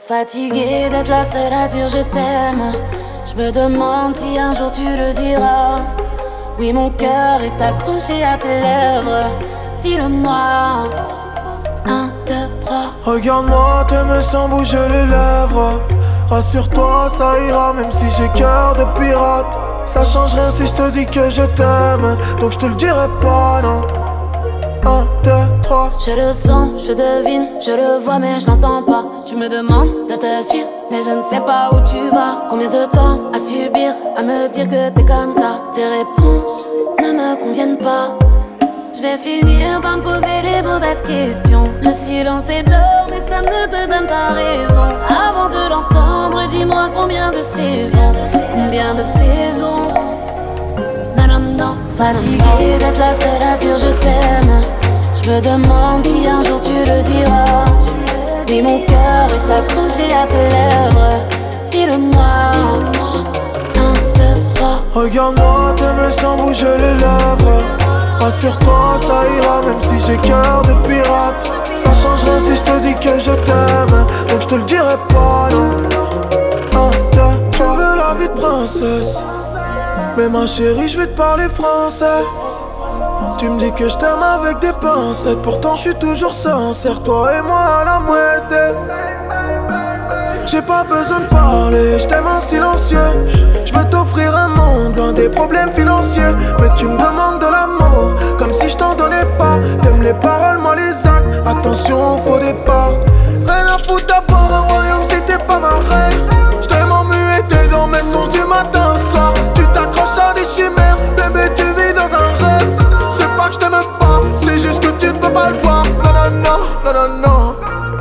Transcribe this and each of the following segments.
Fatiguée d'être la seule à dire je t'aime. Je me demande si un jour tu le diras. Oui, mon cœur est accroché à tes lèvres. Dis-le-moi. 1, 2, 3. Regarde-moi, t'aimes sans bouger les lèvres. Rassure-toi, ça ira même si j'ai cœur de pirate. Ça change rien si je te dis que je t'aime, donc je te le dirai pas, non. 1, 2, 3. Je le sens, je devine, je le vois mais je l'entends pas. Tu me demandes de te suivre, mais je ne sais pas où tu vas. Combien de temps à subir, à me dire que t'es comme ça. Tes réponses ne me conviennent pas. Je vais finir par me poser les mauvaises questions. Le silence est d'or mais ça ne te donne pas raison. Avant de l'entendre, dis-moi combien de saisons. Combien de saisons. Non, non, non. Fatiguée d'être la seule à dire je t'aime. Je me demande si un jour tu le diras. Mais mon cœur est accroché à tes lèvres. Dis-le-moi. 1, 2, 3. Regarde-moi, t'aimes sans bouger les lèvres. Rassure-toi, ça ira même si j'ai cœur de pirate. Ça change rien si je te dis que je t'aime, donc je te le dirai pas, non. 1, 2, tu veux la vie de princesse, mais ma chérie, je vais te parler français. Tu me dis que je t'aime avec des pincettes, pourtant je suis toujours sincère, toi et moi à la moitié. J'ai pas besoin de parler, je t'aime en silencieux. Je veux t'offrir un monde loin des problèmes financiers. Mais tu me demandes de l'amour, comme si je t'en donnais pas. T'aimes les paroles, moi les actes, attention au faux départ. Rien à foutre d'avoir un royaume si t'es pas ma reine. Je t'aime en muet, t'es dans mes songes du matin au soir. Tu t'accroches à des chimères, bébé tu vis dans un rêve. C'est pas que je t'aime pas, c'est juste que tu ne peux pas le voir. Non, non, non, non, non, non.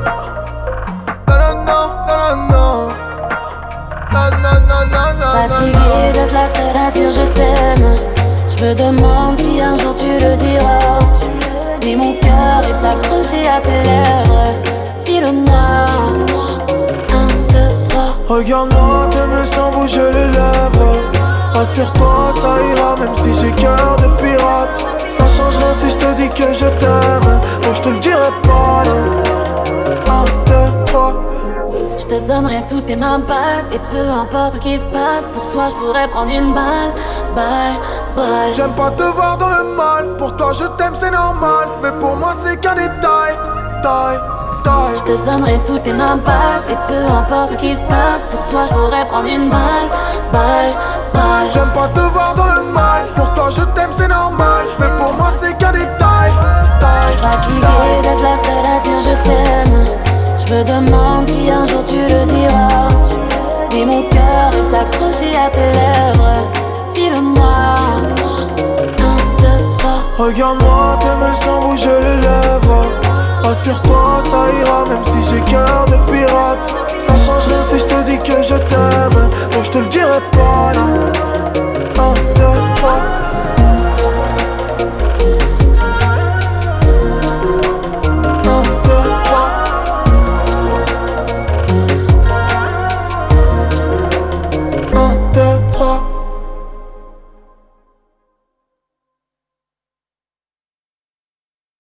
Fatiguée d'être la seule à dire je t'aime. Je me demande si un jour tu le diras. Mais mon cœur est accroché à tes lèvres. Dis-le-moi. 1, 2, 3. Regarde-moi, t'aimes sans bouger les lèvres. Rassure-toi, ça ira même si j'ai cœur de pirate. Ça change rien si je te dis que je t'aime, donc je te le dirai pas, non. 1, 2, 3. Je te donnerai toutes tes mains basses. Et peu importe ce qui se passe, pour toi je pourrais prendre une balle. Balle. J'aime pas te voir dans le mal. Pour toi je t'aime c'est normal, mais pour moi c'est qu'un détail. Je te donnerai toutes tes mains basses. Et peu importe ce qui se passe, pour toi je pourrais prendre une balle. J'aime pas te voir dans le mal. Pour toi je t'aime c'est normal, mais pour moi c'est qu'un détail. Fatiguée d'être la seule à dire je t'aime. Je me demande si un jour tu le diras. Mais mon cœur est accroché à tes lèvres. Dis-le-moi. 1, 2, 3. Regarde-moi, t'aimes sans bouger les lèvres. Rassure-toi, ça ira même si j'ai cœur de pirate. Ça change rien si je